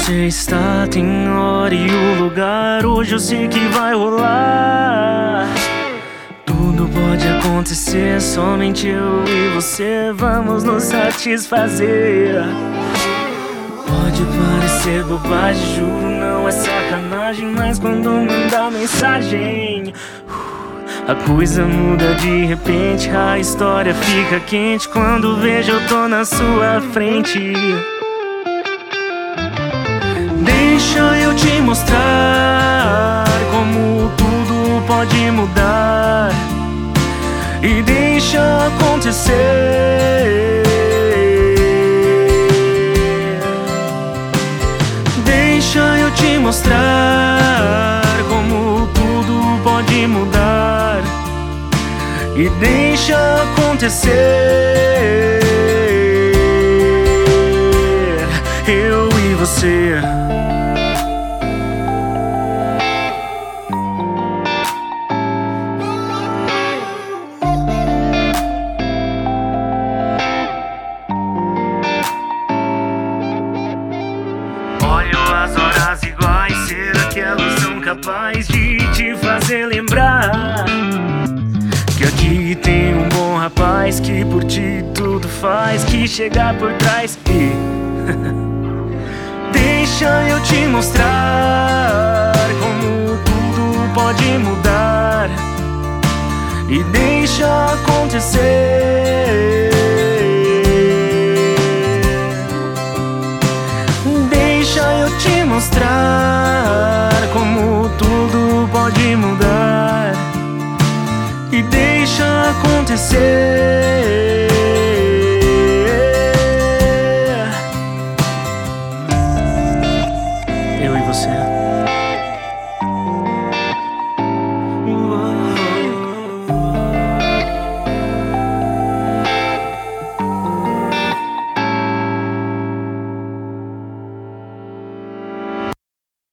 você está, tem hora e o lugar. Hoje eu sei que vai rolar. Tudo pode acontecer, somente eu e você vamos nos satisfazer. Pode parecer bobagem, juro, não é sacanagem, mas quando manda mensagem, a coisa muda de repente, a história fica quente. Quando vejo eu tô na sua frente. Deixa eu te mostrar como tudo pode mudar, e deixa acontecer. Deixa eu te mostrar como tudo pode mudar, e deixa acontecer. Eu e você. Olho as horas iguais, será que elas são capazes de te fazer lembrar que aqui tem um bom rapaz que por ti tudo faz, que chega por trás e deixa eu te mostrar como tudo pode mudar, e deixa acontecer. Deixa eu te mostrar como tudo pode mudar, e deixa acontecer. Eu e você.